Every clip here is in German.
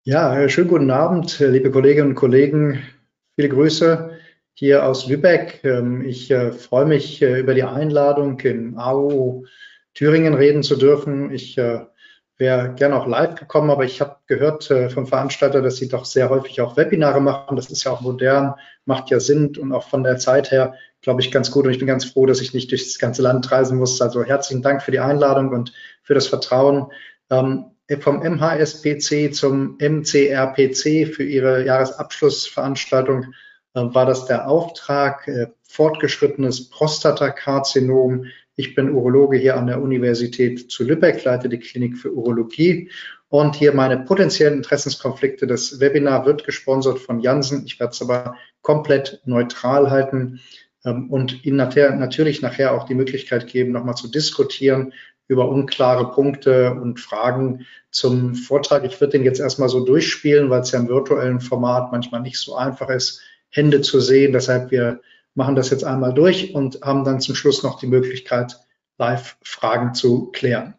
Ja, schönen guten Abend, liebe Kolleginnen und Kollegen. Viele Grüße hier aus Lübeck. Ich freue mich über die Einladung, im AU Thüringen reden zu dürfen. Ich wäre gerne auch live gekommen, aber ich habe gehört vom Veranstalter, dass Sie doch sehr häufig auch Webinare machen. Das ist ja auch modern, macht ja Sinn und auch von der Zeit her, glaube ich, ganz gut. Und ich bin ganz froh, dass ich nicht durch das ganze Land reisen muss. Also herzlichen Dank für die Einladung und für das Vertrauen. Vom MHSPC zum MCRPC für Ihre Jahresabschlussveranstaltung war das der Auftrag, fortgeschrittenes Prostatakarzinom. Ich bin Urologe hier an der Universität zu Lübeck, leite die Klinik für Urologie und hier meine potenziellen Interessenskonflikte. Das Webinar wird gesponsert von Janssen. Ich werde es aber komplett neutral halten und Ihnen natürlich nachher auch die Möglichkeit geben, nochmal zu diskutieren über unklare Punkte und Fragen zum Vortrag. Ich würde den jetzt erstmal so durchspielen, weil es ja im virtuellen Format manchmal nicht so einfach ist, Hände zu sehen. Deshalb wir machen das jetzt einmal durch und haben dann zum Schluss noch die Möglichkeit, live Fragen zu klären.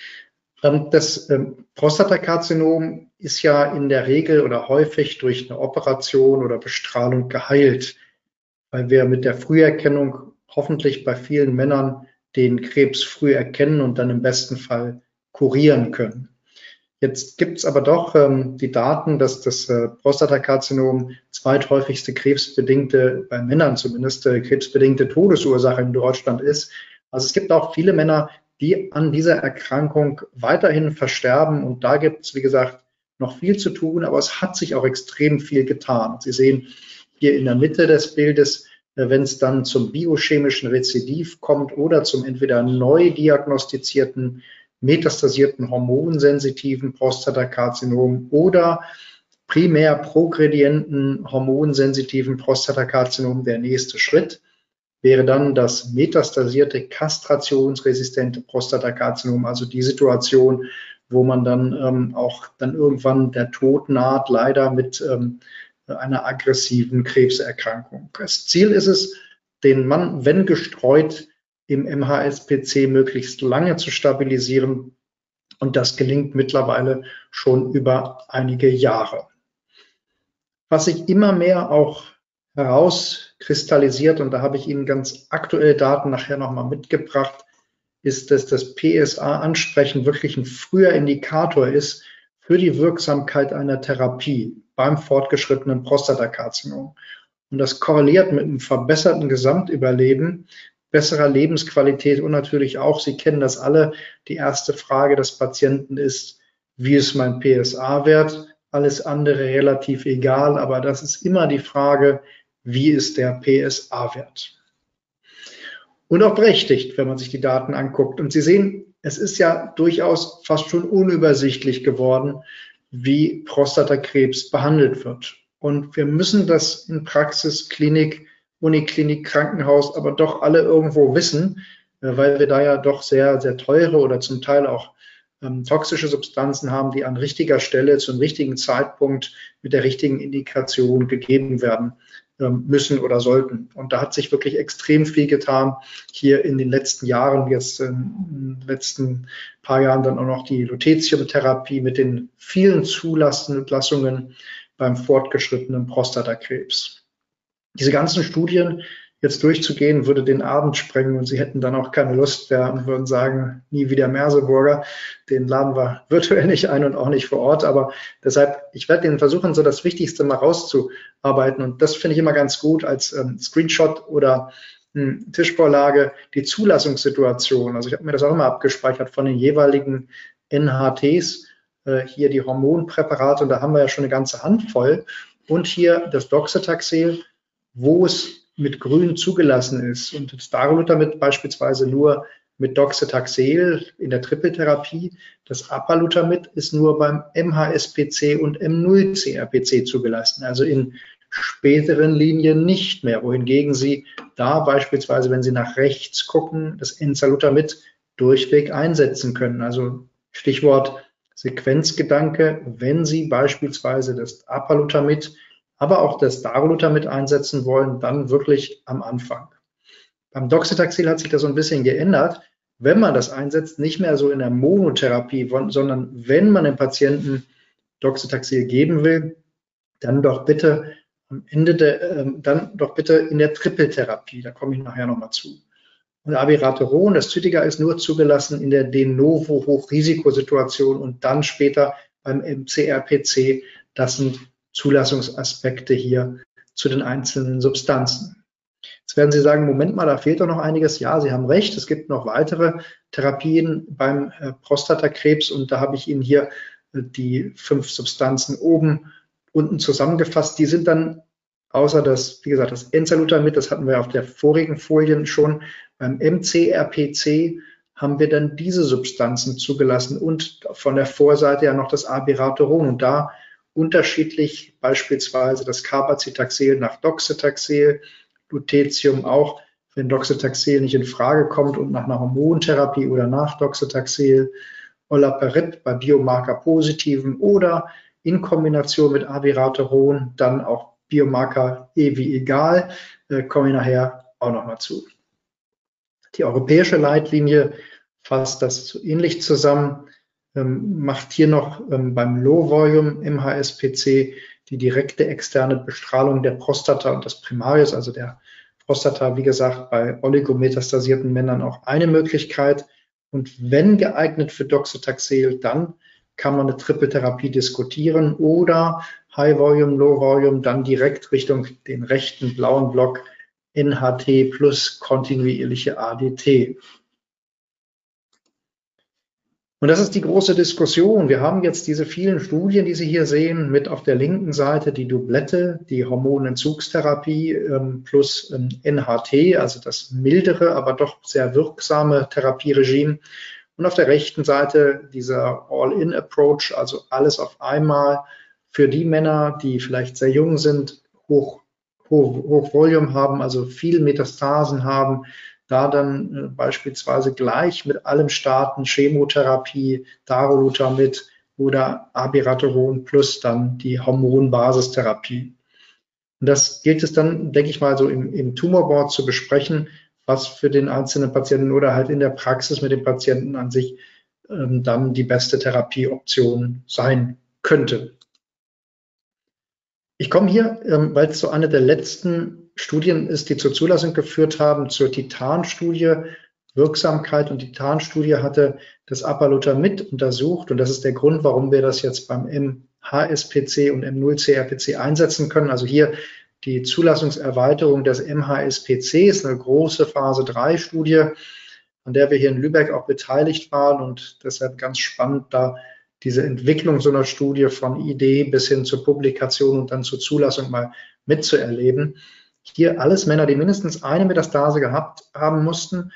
Das Prostatakarzinom ist ja in der Regel oder häufig durch eine Operation oder Bestrahlung geheilt, weil wir mit der Früherkennung hoffentlich bei vielen Männern den Krebs früh erkennen und dann im besten Fall kurieren können. Jetzt gibt es aber doch die Daten, dass das Prostatakarzinom zweithäufigste krebsbedingte, bei Männern zumindest, krebsbedingte Todesursache in Deutschland ist. Also es gibt auch viele Männer, die an dieser Erkrankung weiterhin versterben. Und da gibt es, wie gesagt, noch viel zu tun, aber es hat sich auch extrem viel getan. Sie sehen hier in der Mitte des Bildes, wenn es dann zum biochemischen Rezidiv kommt oder zum entweder neu diagnostizierten, metastasierten hormonsensitiven Prostatakarzinom oder primär progredienten hormonsensitiven Prostatakarzinom. Der nächste Schritt wäre dann das metastasierte kastrationsresistente Prostatakarzinom, also die Situation, wo man dann auch dann irgendwann der Tod naht, leider mit einer aggressiven Krebserkrankung. Das Ziel ist es, den Mann, wenn gestreut, im MHSPC möglichst lange zu stabilisieren. Und das gelingt mittlerweile schon über einige Jahre. Was sich immer mehr auch herauskristallisiert, und da habe ich Ihnen ganz aktuelle Daten nachher nochmal mitgebracht, ist, dass das PSA-Ansprechen wirklich ein früher Indikator ist für die Wirksamkeit einer Therapie beim fortgeschrittenen Prostatakarzinom. Und das korreliert mit einem verbesserten Gesamtüberleben, besserer Lebensqualität und natürlich auch, Sie kennen das alle, die erste Frage des Patienten ist, wie ist mein PSA-Wert? Alles andere relativ egal, aber das ist immer die Frage, wie ist der PSA-Wert? Und auch berechtigt, wenn man sich die Daten anguckt. Und Sie sehen, es ist ja durchaus fast schon unübersichtlich geworden, wie Prostatakrebs behandelt wird. Und wir müssen das in Praxis, Klinik, Uniklinik, Krankenhaus, aber doch alle irgendwo wissen, weil wir da ja doch sehr, sehr teure oder zum Teil auch toxische Substanzen haben, die an richtiger Stelle zum richtigen Zeitpunkt mit der richtigen Indikation gegeben werden müssen oder sollten. Und da hat sich wirklich extrem viel getan. Hier in den letzten Jahren, jetzt in den letzten paar Jahren dann auch noch die Lutetium-Therapie mit den vielen Zulassungen beim fortgeschrittenen Prostatakrebs. Diese ganzen Studien jetzt durchzugehen, würde den Abend sprengen und Sie hätten dann auch keine Lust mehr und würden sagen, nie wieder Merseburger. Den laden wir virtuell nicht ein und auch nicht vor Ort. Aber deshalb, ich werde Ihnen versuchen, so das Wichtigste mal rauszuarbeiten. Und das finde ich immer ganz gut als Screenshot oder Tischvorlage, die Zulassungssituation. Also ich habe mir das auch immer abgespeichert von den jeweiligen NHTs, hier die Hormonpräparate, und da haben wir ja schon eine ganze Handvoll. Und hier das Doxetaxel, wo es mit grün zugelassen ist. Und das Darolutamid beispielsweise nur mit Doxetaxel in der Trippeltherapie. Das Apalutamid ist nur beim MHSPC und M0CRPC zugelassen, also in späteren Linien nicht mehr. Wohingegen Sie da beispielsweise, wenn Sie nach rechts gucken, das Enzalutamid durchweg einsetzen können. Also Stichwort Sequenzgedanke, wenn Sie beispielsweise das Apalutamid aber auch das Darolutamid einsetzen wollen, dann wirklich am Anfang. Beim Doxetaxel hat sich das so ein bisschen geändert. Wenn man das einsetzt, nicht mehr so in der Monotherapie, sondern wenn man den Patienten Docetaxel geben will, dann doch bitte am Ende in der Trippeltherapie. Da komme ich nachher nochmal zu. Und Abiraterone, das Zytiga, ist nur zugelassen in der de novo Hochrisikosituation und dann später beim MCRPC. Das sind Zulassungsaspekte hier zu den einzelnen Substanzen. Jetzt werden Sie sagen, Moment mal, da fehlt doch noch einiges. Ja, Sie haben recht, es gibt noch weitere Therapien beim Prostatakrebs und da habe ich Ihnen hier die 5 Substanzen unten zusammengefasst. Die sind dann, außer das, wie gesagt, das Enzalutamid, das hatten wir auf der vorigen Folien schon, beim MCRPC haben wir dann diese Substanzen zugelassen und von der Vorseite ja noch das Abiraterone und da unterschiedlich beispielsweise das Carbazitaxel nach Docetaxel, Lutetium auch, wenn Docetaxel nicht in Frage kommt und nach einer Hormontherapie oder nach Docetaxel, Olaparib bei Biomarker-Positiven oder in Kombination mit Abiraterone dann auch Biomarker wie egal, komme ich nachher auch nochmal zu. Die europäische Leitlinie fasst das so ähnlich zusammen, macht hier noch beim Low Volume MHSPC die direkte externe Bestrahlung der Prostata und des Primarius, also der Prostata, wie gesagt, bei oligometastasierten Männern auch eine Möglichkeit. Und wenn geeignet für Docetaxel, dann kann man eine Trippeltherapie diskutieren oder High Volume, Low Volume, dann direkt Richtung den rechten blauen Block NHT plus kontinuierliche ADT. Und das ist die große Diskussion. Wir haben jetzt diese vielen Studien, die Sie hier sehen, mit auf der linken Seite die Doublette, die Hormonentzugstherapie plus NHT, also das mildere, aber doch sehr wirksame Therapieregime. Und auf der rechten Seite dieser All-in-Approach, also alles auf einmal für die Männer, die vielleicht sehr jung sind, hoch Volume haben, also viel Metastasen haben, da dann beispielsweise gleich mit allem starten, Chemotherapie, Darolutamid oder Abiraterone plus dann die Hormonbasistherapie. Und das gilt es dann, denke ich mal, so im Tumorboard zu besprechen, was für den einzelnen Patienten oder halt in der Praxis mit dem Patienten an sich dann die beste Therapieoption sein könnte. Ich komme hier, weil es so eine der letzten Studien ist, die zur Zulassung geführt haben, zur Titan-Studie, Wirksamkeit. Und die Titan-Studie hatte das Apalutamid untersucht. Und das ist der Grund, warum wir das jetzt beim MHSPC und M0CRPC einsetzen können. Also hier die Zulassungserweiterung des MHSPC ist eine große Phase-3-Studie, an der wir hier in Lübeck auch beteiligt waren. Und deshalb ganz spannend, da diese Entwicklung so einer Studie von Idee bis hin zur Publikation und dann zur Zulassung mal mitzuerleben. Hier alles Männer, die mindestens eine Metastase gehabt haben mussten,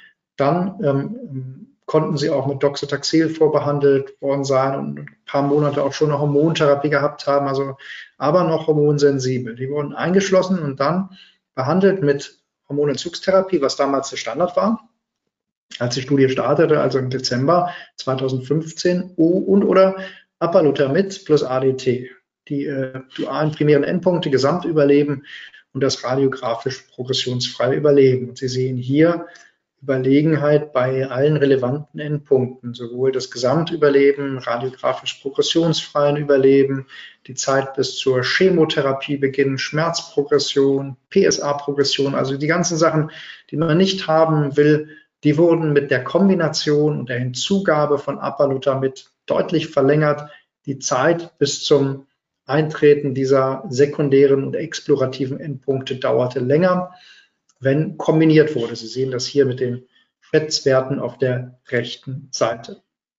dann konnten sie auch mit Docetaxel vorbehandelt worden sein und ein paar Monate auch schon eine Hormontherapie gehabt haben, also aber noch hormonsensibel. Die wurden eingeschlossen und dann behandelt mit Hormonentzugstherapie, was damals der Standard war, als die Studie startete, also im Dezember 2015, oder Apalutamid plus ADT, die dualen primären Endpunkte, Gesamtüberleben und das radiografisch progressionsfreie Überleben. Und Sie sehen hier Überlegenheit bei allen relevanten Endpunkten, sowohl das Gesamtüberleben, radiografisch progressionsfreien Überleben, die Zeit bis zur Chemotherapiebeginn, Schmerzprogression, PSA-Progression, also die ganzen Sachen, die man nicht haben will, die wurden mit der Kombination und der Hinzugabe von Apalutamid deutlich verlängert. Die Zeit bis zum Eintreten dieser sekundären und explorativen Endpunkte dauerte länger, wenn kombiniert wurde. Sie sehen das hier mit den Schätzwerten auf der rechten Seite.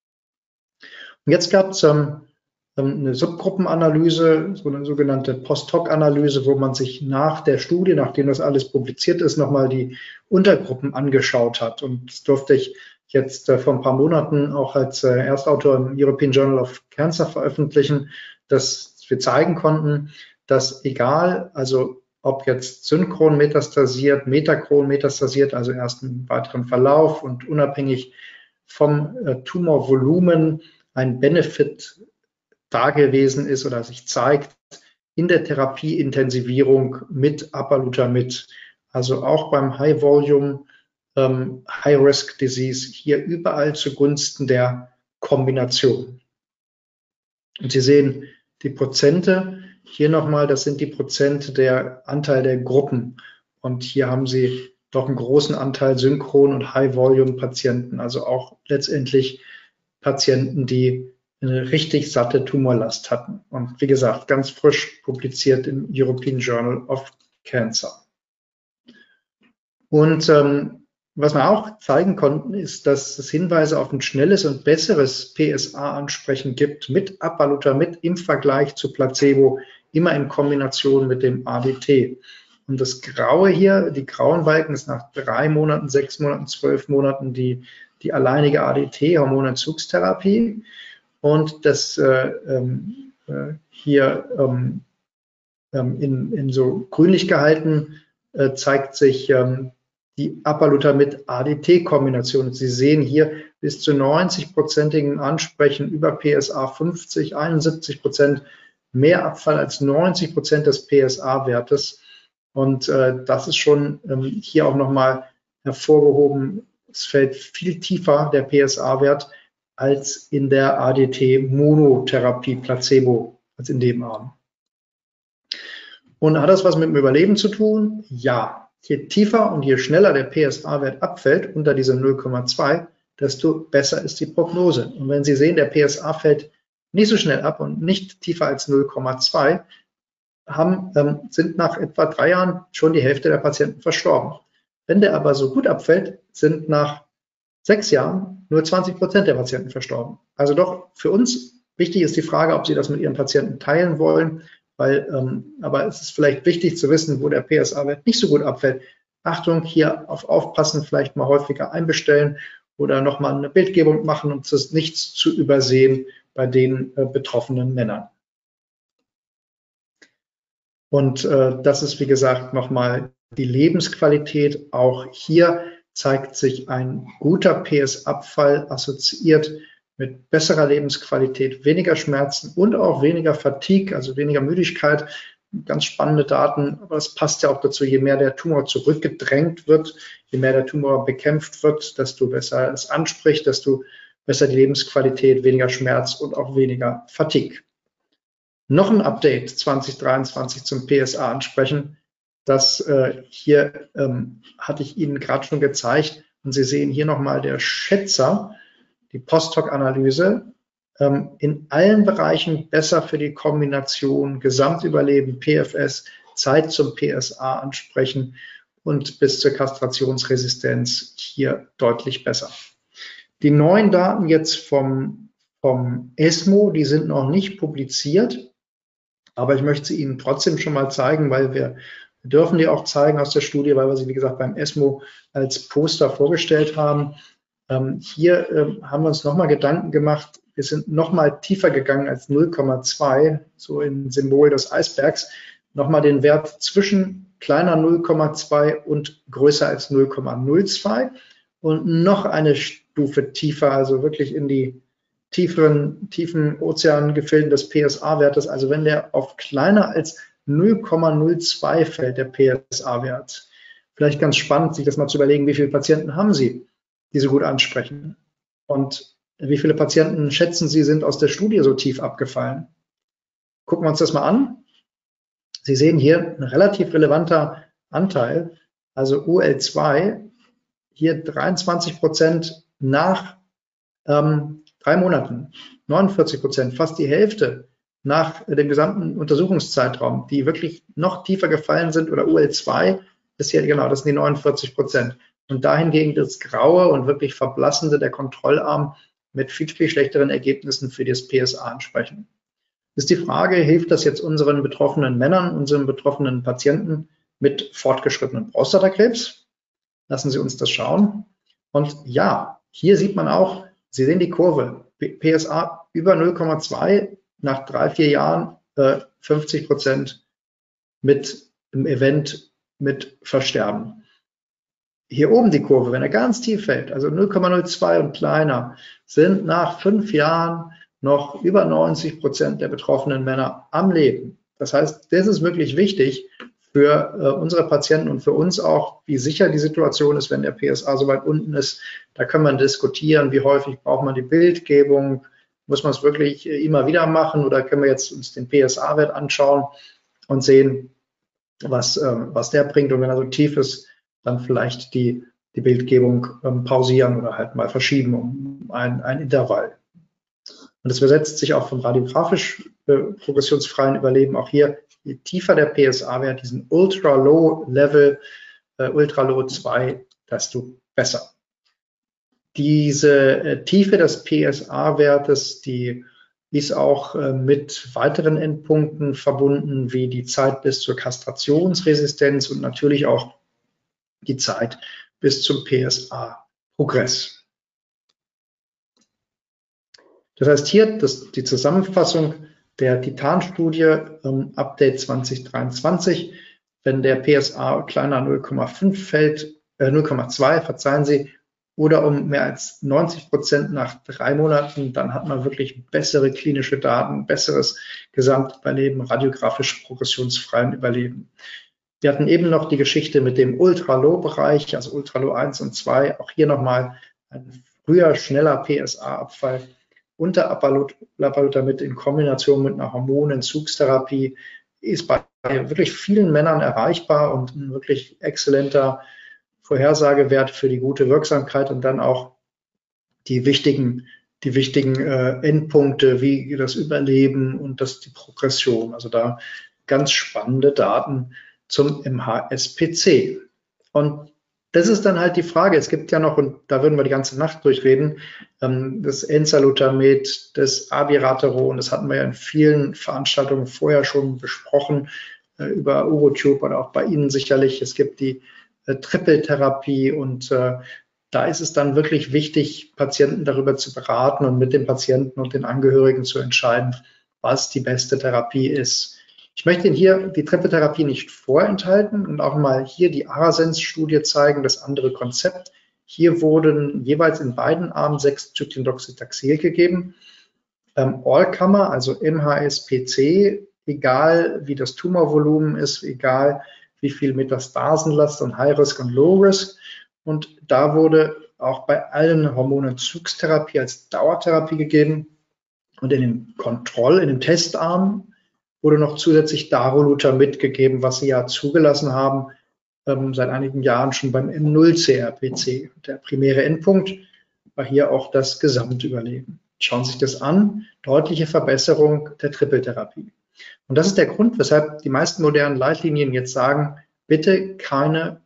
Und jetzt gab es eine Subgruppenanalyse, so eine sogenannte Post-Hoc-Analyse, wo man sich nach der Studie, nachdem das alles publiziert ist, nochmal die Untergruppen angeschaut hat. Und das durfte ich jetzt vor ein paar Monaten auch als Erstautor im European Journal of Cancer veröffentlichen, dass wir zeigen konnten, dass egal, also ob jetzt synchron metastasiert, metachron metastasiert, also erst im weiteren Verlauf und unabhängig vom Tumorvolumen ein Benefit da gewesen ist oder sich zeigt in der Therapieintensivierung mit Apalutamid, also auch beim High Volume, High Risk Disease, hier überall zugunsten der Kombination. Und Sie sehen die Prozente. Hier nochmal, das sind die Prozente der Anteil der Gruppen. Und hier haben Sie doch einen großen Anteil Synchron- und High-Volume-Patienten, also auch letztendlich Patienten, die eine richtig satte Tumorlast hatten. Und wie gesagt, ganz frisch publiziert im European Journal of Cancer. Und was wir auch zeigen konnten, ist, dass es Hinweise auf ein schnelles und besseres PSA-Ansprechen gibt mit Apalutamid im Vergleich zu Placebo, immer in Kombination mit dem ADT. Und das Graue hier, die grauen Balken, ist nach 3 Monaten, 6 Monaten, 12 Monaten die alleinige ADT-Hormonentzugstherapie. Und das hier in so grünlich gehalten zeigt sich die Apalutamid-ADT-Kombination. Sie sehen hier bis zu 90%igen Ansprechen über PSA 50, 71% mehr Abfall als 90% des PSA-Wertes. Und das ist schon hier auch nochmal hervorgehoben. Es fällt viel tiefer, der PSA-Wert, als in der ADT-Monotherapie Placebo, als in dem Arm. Und hat das was mit dem Überleben zu tun? Ja. Je tiefer und je schneller der PSA-Wert abfällt, unter diese 0,2, desto besser ist die Prognose. Und wenn Sie sehen, der PSA fällt nicht so schnell ab und nicht tiefer als 0,2, sind nach etwa 3 Jahren schon die Hälfte der Patienten verstorben. Wenn der aber so gut abfällt, sind nach 6 Jahren nur 20% der Patienten verstorben. Also doch für uns wichtig ist die Frage, ob Sie das mit Ihren Patienten teilen wollen, weil, aber es ist vielleicht wichtig zu wissen, wo der PSA-Wert nicht so gut abfällt. Achtung, hier aufpassen, vielleicht mal häufiger einbestellen oder nochmal eine Bildgebung machen, um das nichts zu übersehen bei den betroffenen Männern. Und das ist, wie gesagt, nochmal die Lebensqualität. Auch hier zeigt sich ein guter PS-Abfall assoziiert mit besserer Lebensqualität, weniger Schmerzen und auch weniger Fatigue, also weniger Müdigkeit. Ganz spannende Daten, aber es passt ja auch dazu, je mehr der Tumor zurückgedrängt wird, je mehr der Tumor bekämpft wird, desto besser es anspricht, desto besser die Lebensqualität, weniger Schmerz und auch weniger Fatigue. Noch ein Update 2023 zum PSA ansprechen. Das hier hatte ich Ihnen gerade schon gezeigt. Und Sie sehen hier nochmal der Schätzer, die Post-Hoc-Analyse, in allen Bereichen besser für die Kombination Gesamtüberleben, PFS, Zeit zum PSA ansprechen und bis zur Kastrationsresistenz hier deutlich besser. Die neuen Daten jetzt vom ESMO, die sind noch nicht publiziert, aber ich möchte sie Ihnen trotzdem schon mal zeigen, weil wir dürfen die auch zeigen aus der Studie, weil wir sie, wie gesagt, beim ESMO als Poster vorgestellt haben. Hier haben wir uns nochmal Gedanken gemacht. Wir sind nochmal tiefer gegangen als 0,2, so im Symbol des Eisbergs. Nochmal den Wert zwischen kleiner 0,2 und größer als 0,02 und noch eine Stufe tiefer, also wirklich in die tiefen Ozeangefilden des PSA-Wertes. Also wenn der auf kleiner als 0,02 fällt, der PSA-Wert. Vielleicht ganz spannend, sich das mal zu überlegen, wie viele Patienten haben Sie, die so gut ansprechen? Und wie viele Patienten, schätzen Sie, sind aus der Studie so tief abgefallen? Gucken wir uns das mal an. Sie sehen hier ein relativ relevanter Anteil, also UL2, hier 23% nach 3 Monaten, 49%, fast die Hälfte nach dem gesamten Untersuchungszeitraum, die wirklich noch tiefer gefallen sind, oder UL2 ist hier, genau, das sind die 49%. Und dahingegen das Graue und wirklich Verblassende, der Kontrollarm, mit viel, viel schlechteren Ergebnissen für das PSA ansprechen. Ist die Frage, hilft das jetzt unseren betroffenen Männern, unseren betroffenen Patienten mit fortgeschrittenem Prostatakrebs? Lassen Sie uns das schauen. Und ja, hier sieht man auch, Sie sehen die Kurve, PSA über 0,2, nach 3, 4 Jahren 50% mit im Event mit Versterben. Hier oben die Kurve, wenn er ganz tief fällt, also 0,02 und kleiner, sind nach 5 Jahren noch über 90% der betroffenen Männer am Leben. Das heißt, das ist wirklich wichtig für unsere Patienten und für uns auch, wie sicher die Situation ist, wenn der PSA so weit unten ist. Da kann man diskutieren, wie häufig braucht man die Bildgebung, Muss man es wirklich immer wieder machen oder können wir jetzt uns den PSA-Wert anschauen und sehen, was der bringt? Und wenn er so tief ist, dann vielleicht die Bildgebung pausieren oder halt mal verschieben um ein Intervall. Und das übersetzt sich auch vom radiografisch progressionsfreien Überleben. Auch hier, je tiefer der PSA-Wert, diesen Ultra-Low-Level, Ultra-Low 2, desto besser. Diese Tiefe des PSA-Wertes, die ist auch mit weiteren Endpunkten verbunden, wie die Zeit bis zur Kastrationsresistenz und natürlich auch die Zeit bis zum PSA-Progress. Das heißt hier, die Zusammenfassung der Titan-Studie, Update 2023, wenn der PSA kleiner 0,5 fällt, 0,2, verzeihen Sie, oder um mehr als 90% nach 3 Monaten, dann hat man wirklich bessere klinische Daten, besseres Gesamtüberleben, radiografisch progressionsfreien Überleben. Wir hatten eben noch die Geschichte mit dem Ultra-Low-Bereich, also Ultra-Low 1 und 2, auch hier nochmal ein früher, schneller PSA-Abfall unter Apalutamid in Kombination mit einer Hormonentzugstherapie ist bei wirklich vielen Männern erreichbar und ein wirklich exzellenter Vorhersagewert für die gute Wirksamkeit und dann auch die wichtigen Endpunkte wie das Überleben und die Progression. Also da ganz spannende Daten zum MHSPC. Und das ist dann halt die Frage. Es gibt ja noch, und da würden wir die ganze Nacht durchreden, das Enzalutamid, das Abiraterone, das hatten wir ja in vielen Veranstaltungen vorher schon besprochen, über Urotube oder auch bei Ihnen sicherlich. Es gibt die Trippeltherapie und da ist es dann wirklich wichtig, Patienten darüber zu beraten und mit den Patienten und den Angehörigen zu entscheiden, was die beste Therapie ist. Ich möchte Ihnen hier die Trippeltherapie nicht vorenthalten und auch mal hier die ARASENS-Studie zeigen, das andere Konzept. Hier wurden jeweils in beiden Armen 6-Zyklin-Doxytaxel gegeben. All-Comer, also MHSPC, egal wie das Tumorvolumen ist, egal wie viel Metastasenlast und High-Risk und Low-Risk. Und da wurde auch bei allen Hormonentzugstherapie als Dauertherapie gegeben. Und in dem Testarm wurde noch zusätzlich Darolutamid gegeben, was sie ja zugelassen haben, seit einigen Jahren schon beim M0-CRPC. Der primäre Endpunkt war hier auch das Gesamtüberleben. Schauen Sie sich das an, deutliche Verbesserung der Trippeltherapie. Und das ist der Grund, weshalb die meisten modernen Leitlinien jetzt sagen, bitte keine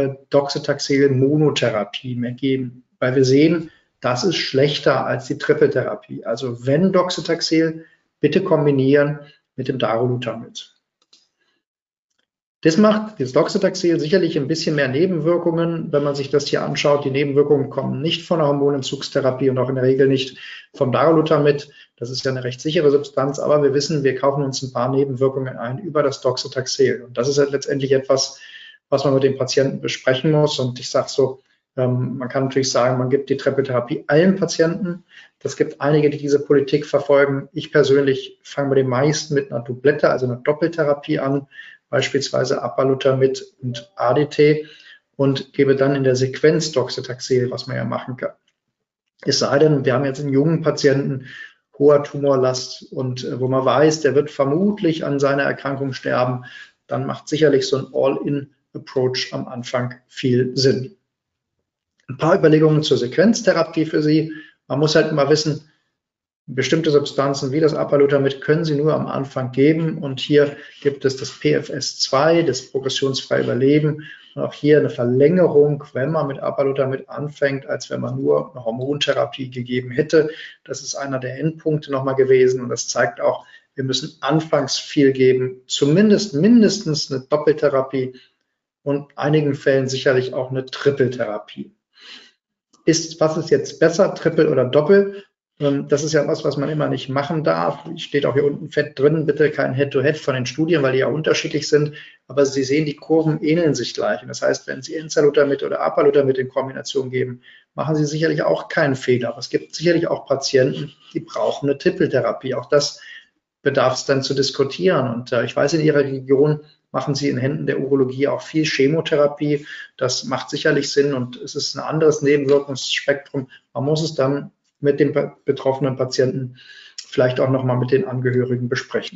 Doxytaxel-Monotherapie mehr geben, weil wir sehen, das ist schlechter als die Trippeltherapie. Also wenn Doxytaxel, bitte kombinieren mit dem Darolutamid. Das macht dieses Doxytaxel sicherlich ein bisschen mehr Nebenwirkungen, wenn man sich das hier anschaut. Die Nebenwirkungen kommen nicht von der Hormonentzugstherapie und auch in der Regel nicht vom Darolutamid. Das ist ja eine recht sichere Substanz, aber wir wissen, wir kaufen uns ein paar Nebenwirkungen ein über das Doxytaxel. Und das ist halt letztendlich etwas, was man mit dem Patienten besprechen muss. Und ich sage so, man kann natürlich sagen, man gibt die Trippeltherapie allen Patienten. Es gibt einige, die diese Politik verfolgen. Ich persönlich fange bei den meisten mit einer Doublette, also einer Doppeltherapie an, beispielsweise Apalutamid und ADT und gebe dann in der Sequenz Doxytaxel, was man ja machen kann. Es sei denn, wir haben jetzt einen jungen Patienten, hoher Tumorlast und wo man weiß, der wird vermutlich an seiner Erkrankung sterben, dann macht sicherlich so ein All-in-Approach am Anfang viel Sinn. Ein paar Überlegungen zur Sequenztherapie für Sie. Man muss halt immer wissen, bestimmte Substanzen wie das Apalutamid können Sie nur am Anfang geben. Und hier gibt es das PFS2, das progressionsfreie Überleben. Und auch hier eine Verlängerung, wenn man mit Apalutamid anfängt, als wenn man nur eine Hormontherapie gegeben hätte. Das ist einer der Endpunkte nochmal gewesen. Und das zeigt auch, wir müssen anfangs viel geben, zumindest mindestens eine Doppeltherapie und in einigen Fällen sicherlich auch eine Trippeltherapie. Was ist jetzt besser, Triple oder Doppel? Das ist ja was man immer nicht machen darf. Steht auch hier unten fett drin, bitte kein Head-to-Head von den Studien, weil die ja unterschiedlich sind. Aber Sie sehen, die Kurven ähneln sich gleich. Und das heißt, wenn Sie Enzalutamid oder Apalutamid in Kombination geben, machen Sie sicherlich auch keinen Fehler. Aber es gibt sicherlich auch Patienten, die brauchen eine Trippeltherapie. Auch das bedarf es dann zu diskutieren. Und ich weiß, in Ihrer Region machen Sie in Händen der Urologie auch viel Chemotherapie. Das macht sicherlich Sinn und es ist ein anderes Nebenwirkungsspektrum. Man muss es dann mit dem betroffenen Patienten, vielleicht auch nochmal mit den Angehörigen besprechen.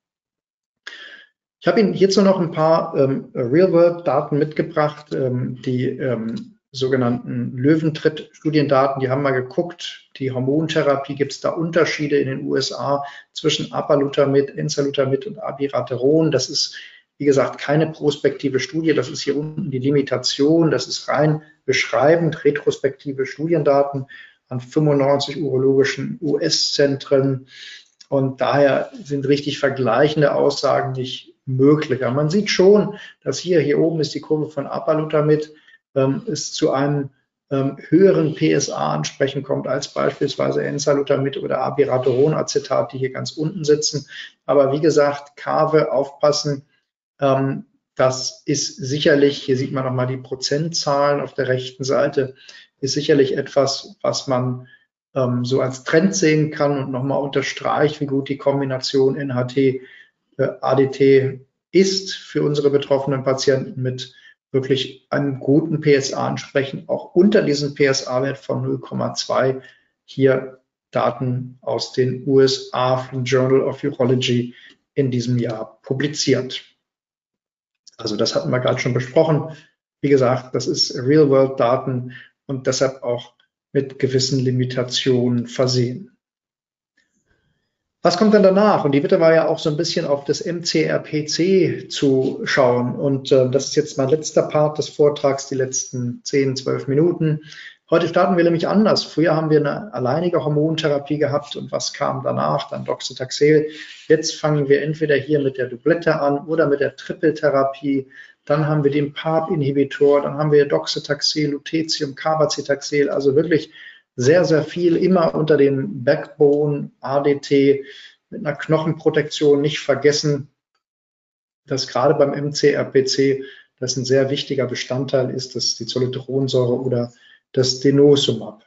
Ich habe Ihnen hierzu noch ein paar Real-World-Daten mitgebracht, die sogenannten Löwentritt-Studiendaten. Die haben mal geguckt, die Hormontherapie, gibt es da Unterschiede in den USA zwischen Apalutamid, Enzalutamid und Abiraterone. Das ist, wie gesagt, keine prospektive Studie, das ist hier unten die Limitation, das ist rein beschreibend, retrospektive Studiendaten an 95 urologischen US-Zentren und daher sind richtig vergleichende Aussagen nicht möglich. Aber man sieht schon, dass hier oben ist die Kurve von Apalutamid, es zu einem höheren PSA-Ansprechen kommt als beispielsweise Enzalutamid oder Abiraterone-Acetat, die hier ganz unten sitzen. Aber wie gesagt, Kave, aufpassen, das ist sicherlich, hier sieht man nochmal die Prozentzahlen auf der rechten Seite, ist sicherlich etwas, was man so als Trend sehen kann und nochmal unterstreicht, wie gut die Kombination NHT-ADT ist für unsere betroffenen Patienten mit wirklich einem guten PSA-Ansprechen, auch unter diesem PSA-Wert von 0,2. Hier Daten aus den USA vom Journal of Urology in diesem Jahr publiziert. Also das hatten wir gerade schon besprochen. Wie gesagt, das ist Real-World-Daten und deshalb auch mit gewissen Limitationen versehen. Was kommt dann danach? Und die Bitte war ja auch so ein bisschen auf das MCRPC zu schauen. Und das ist jetzt mein letzter Part des Vortrags, die letzten 10, 12 Minuten. Heute starten wir nämlich anders. Früher haben wir eine alleinige Hormontherapie gehabt und was kam danach? Dann Doxytaxel. Jetzt fangen wir entweder hier mit der Doublette an oder mit der Trippeltherapie. Dann haben wir den PARP-Inhibitor, dann haben wir Doxytaxel, Lutetium, Cabazitaxel, also wirklich sehr, sehr viel, immer unter dem Backbone, ADT, mit einer Knochenprotektion. Nicht vergessen, dass gerade beim MCRPC das ein sehr wichtiger Bestandteil ist, das ist die Zoledronsäure oder das Denosumab.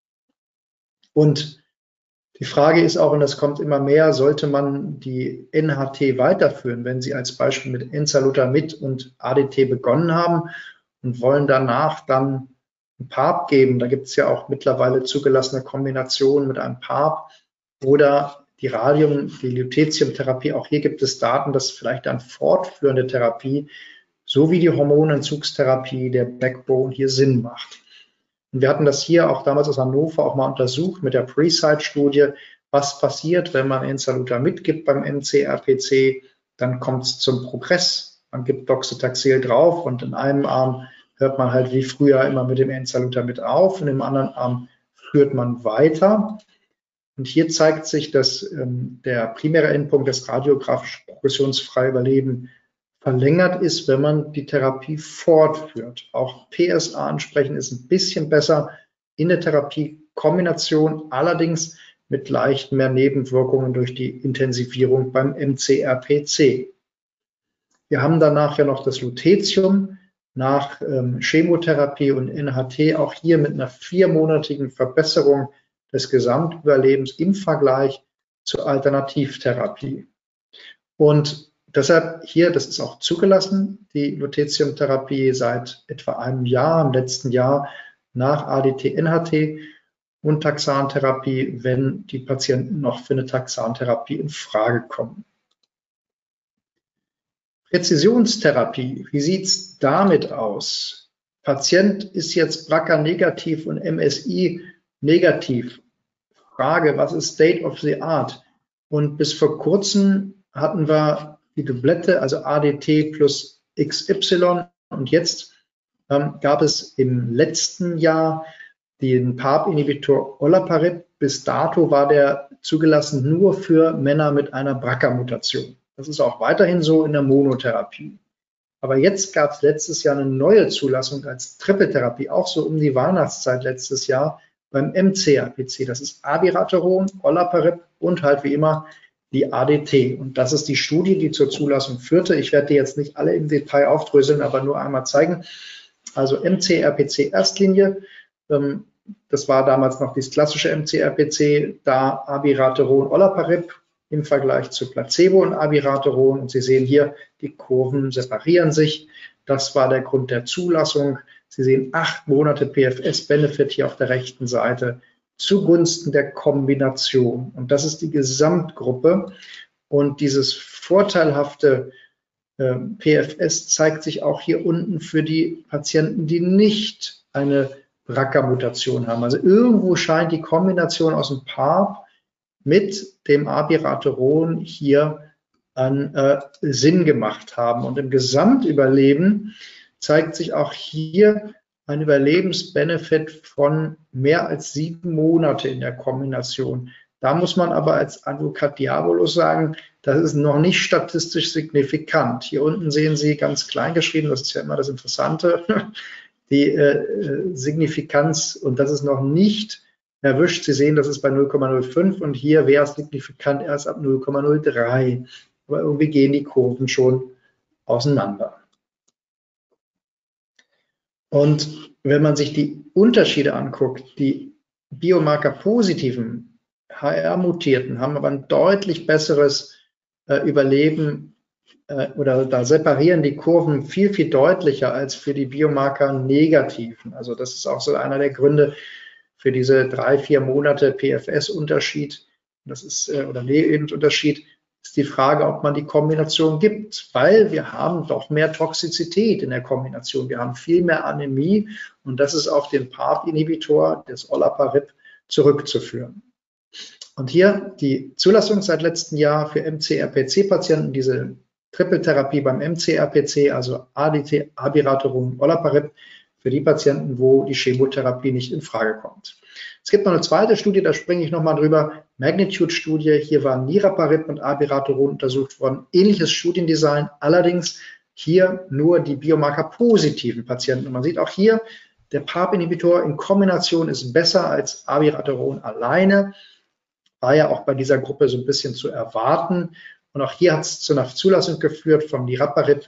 Und die Frage ist auch, und das kommt immer mehr, sollte man die NHT weiterführen, wenn Sie als Beispiel mit Enzalutamid und ADT begonnen haben und wollen danach dann ein PARP geben. Da gibt es ja auch mittlerweile zugelassene Kombinationen mit einem PARP oder die die Lutetium-Therapie. Auch hier gibt es Daten, dass vielleicht eine fortführende Therapie sowie die Hormonentzugstherapie der Backbone hier Sinn macht. Und wir hatten das hier auch damals aus Hannover auch mal untersucht mit der Preside-Studie, was passiert, wenn man Enzalutamid gibt beim MCRPC, dann kommt es zum Progress, man gibt Doxytaxel drauf und in einem Arm hört man halt wie früher immer mit dem Enzalutamid auf und im anderen Arm führt man weiter. Und hier zeigt sich, dass der primäre Endpunkt, das radiografische progressionsfreie Überleben, verlängert ist, wenn man die Therapie fortführt. Auch PSA ansprechen ist ein bisschen besser in der Therapiekombination, allerdings mit leicht mehr Nebenwirkungen durch die Intensivierung beim MCRPC. Wir haben danach ja noch das Lutetium nach Chemotherapie und NHT, auch hier mit einer 4-monatigen Verbesserung des Gesamtüberlebens im Vergleich zur Alternativtherapie. Und deshalb hier, das ist auch zugelassen, die Lutetium-Therapie seit etwa einem Jahr, im letzten Jahr nach ADT-NHT und Taxantherapie, wenn die Patienten noch für eine Taxantherapie in Frage kommen. Präzisionstherapie, wie sieht es damit aus? Patient ist jetzt BRCA negativ und MSI negativ. Frage, was ist State of the Art? Und bis vor kurzem hatten wir die Doublette, also ADT plus XY. Und jetzt gab es im letzten Jahr den PARP-Inhibitor Olaparib. Bis dato war der zugelassen nur für Männer mit einer BRCA-Mutation. Das ist auch weiterhin so in der Monotherapie. Aber jetzt gab es letztes Jahr eine neue Zulassung als Trippeltherapie, auch so um die Weihnachtszeit letztes Jahr beim MCRPC. Das ist Abiraterone, Olaparib und halt wie immer die ADT. Und das ist die Studie, die zur Zulassung führte. Ich werde die jetzt nicht alle im Detail aufdröseln, aber nur einmal zeigen. Also MCRPC Erstlinie, das war damals noch das klassische MCRPC, da Abiraterone, Olaparib im Vergleich zu Placebo und Abiraterone. Und Sie sehen hier, die Kurven separieren sich. Das war der Grund der Zulassung. Sie sehen 8 Monate PFS-Benefit hier auf der rechten Seite zugunsten der Kombination. Und das ist die Gesamtgruppe. Und dieses vorteilhafte PFS zeigt sich auch hier unten für die Patienten, die nicht eine BRCA-Mutation haben. Also irgendwo scheint die Kombination aus dem PARP mit dem Abiraterone hier an Sinn gemacht haben. Und im Gesamtüberleben zeigt sich auch hier ein Überlebensbenefit von mehr als 7 Monate in der Kombination. Da muss man aber als Advocat Diabolus sagen, das ist noch nicht statistisch signifikant. Hier unten sehen Sie ganz klein geschrieben, das ist ja immer das Interessante, die Signifikanz, und das ist noch nicht erwischt. Sie sehen, das ist bei 0,05 und hier wäre es signifikant erst ab 0,03. Aber irgendwie gehen die Kurven schon auseinander. Und wenn man sich die Unterschiede anguckt, die Biomarker-positiven HR-Mutierten haben aber ein deutlich besseres Überleben oder da separieren die Kurven viel, viel deutlicher als für die Biomarker-negativen. Also das ist auch so einer der Gründe für diese 3-4 Monate PFS-Unterschied. Das ist, oder Lebensunterschied, ist die Frage, ob man die Kombination gibt, weil wir haben doch mehr Toxizität in der Kombination. Wir haben viel mehr Anämie und das ist auf den PARP-Inhibitor des Olaparib zurückzuführen. Und hier die Zulassung seit letztem Jahr für mCRPC-Patienten, diese Trippeltherapie beim mCRPC, also ADT, Abiraterone, Olaparib, für die Patienten, wo die Chemotherapie nicht in Frage kommt. Es gibt noch eine zweite Studie, da springe ich nochmal drüber, Magnitude-Studie, hier waren Niraparib und Abiraterone untersucht worden, ähnliches Studiendesign, allerdings hier nur die Biomarker-positiven Patienten. Und man sieht auch hier, der PARP-Inhibitor in Kombination ist besser als Abiraterone alleine, war ja auch bei dieser Gruppe so ein bisschen zu erwarten. Und auch hier hat es zu einer Zulassung geführt von Niraparib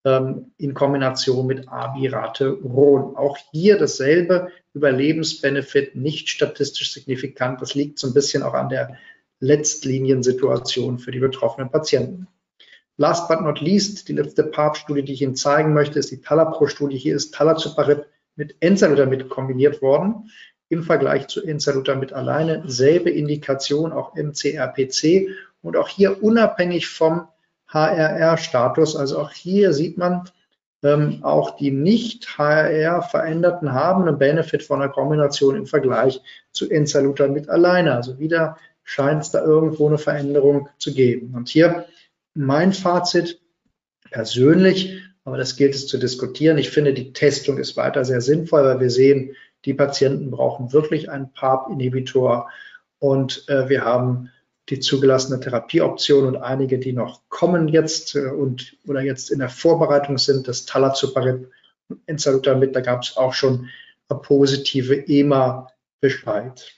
in Kombination mit Abiraterone. Auch hier dasselbe Überlebensbenefit, nicht statistisch signifikant. Das liegt so ein bisschen auch an der Letztlinien-Situation für die betroffenen Patienten. Last but not least, die letzte PARP-Studie, die ich Ihnen zeigen möchte, ist die Talapro-Studie. Hier ist Talazoparib mit Enzalutamid kombiniert worden. Im Vergleich zu Enzalutamid alleine, selbe Indikation, auch mCRPC und auch hier unabhängig vom HRR-Status. Also auch hier sieht man, auch die nicht HRR-Veränderten haben einen Benefit von einer Kombination im Vergleich zu Enzalutamid alleine. Also wieder scheint es da irgendwo eine Veränderung zu geben. Und hier mein Fazit persönlich, aber das gilt es zu diskutieren. Ich finde, die Testung ist weiter sehr sinnvoll, weil wir sehen, die Patienten brauchen wirklich einen PARP-Inhibitor und wir haben die zugelassene Therapieoption und einige, die noch kommen jetzt oder jetzt in der Vorbereitung sind, das Talazoparib und Enzalutamid, da gab es auch schon eine positive EMA-Bescheid.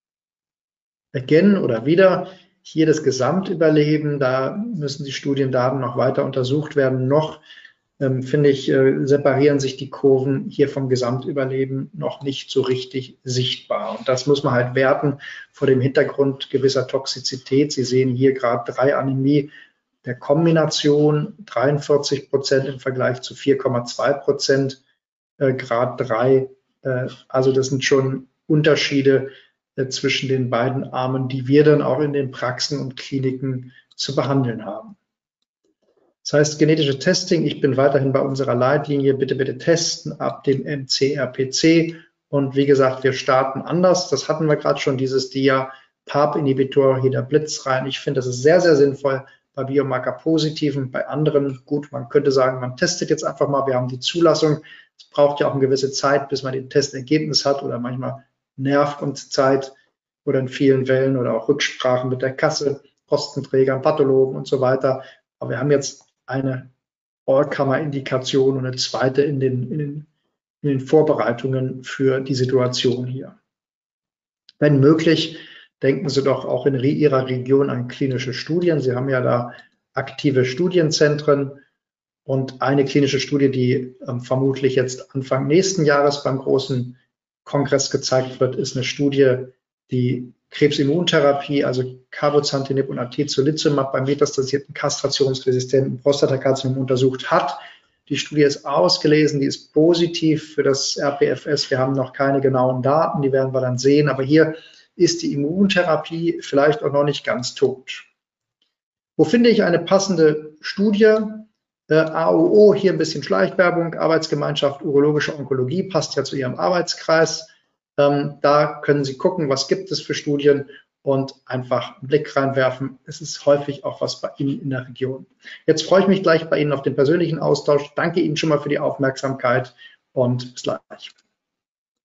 Again oder wieder, hier das Gesamtüberleben, da müssen die Studiendaten noch weiter untersucht werden. Noch finde ich, separieren sich die Kurven hier vom Gesamtüberleben noch nicht so richtig sichtbar. Und das muss man halt werten vor dem Hintergrund gewisser Toxizität. Sie sehen hier gerade 3 Anämie der Kombination, 43% im Vergleich zu 4,2%, Grad 3. Also das sind schon Unterschiede zwischen den beiden Armen, die wir dann auch in den Praxen und Kliniken zu behandeln haben. Das heißt, genetische Testing, ich bin weiterhin bei unserer Leitlinie, bitte, bitte testen ab dem mCRPC. Und wie gesagt, wir starten anders. Das hatten wir gerade schon, dieses Dia, PARP-Inhibitor, hier der Blitz rein. Ich finde, das ist sehr, sehr sinnvoll bei Biomarker-positiven, bei anderen. Gut, man könnte sagen, man testet jetzt einfach mal, wir haben die Zulassung. Es braucht ja auch eine gewisse Zeit, bis man den Testergebnis hat oder manchmal Nerv und Zeit oder in vielen Fällen oder auch Rücksprachen mit der Kasse, Kostenträgern, Pathologen und so weiter. Aber wir haben jetzt eine All-Comer-Indikation und eine zweite in den Vorbereitungen für die Situation hier. Wenn möglich, denken Sie doch auch in Ihrer Region an klinische Studien. Sie haben ja da aktive Studienzentren und eine klinische Studie, die vermutlich jetzt Anfang nächsten Jahres beim großen Kongress gezeigt wird, ist eine Studie, die Krebsimmuntherapie, also Cabozantinib und Atezolizumab bei metastasierten kastrationsresistenten Prostatakarzinom untersucht hat. Die Studie ist ausgelesen, die ist positiv für das RPFS. Wir haben noch keine genauen Daten, die werden wir dann sehen. Aber hier ist die Immuntherapie vielleicht auch noch nicht ganz tot. Wo finde ich eine passende Studie? AOO, hier ein bisschen Schleichwerbung, Arbeitsgemeinschaft Urologische Onkologie, passt ja zu Ihrem Arbeitskreis. Da können Sie gucken, was gibt es für Studien und einfach einen Blick reinwerfen. Es ist häufig auch was bei Ihnen in der Region. Jetzt freue ich mich gleich bei Ihnen auf den persönlichen Austausch. Danke Ihnen schon mal für die Aufmerksamkeit und bis gleich.